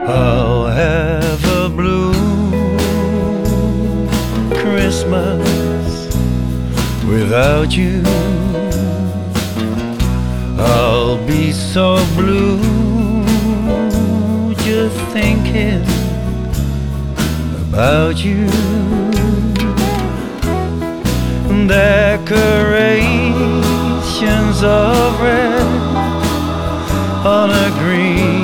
I'll have a blue Christmas without you. I'll be so blue just thinking about you. Decorations of red on a green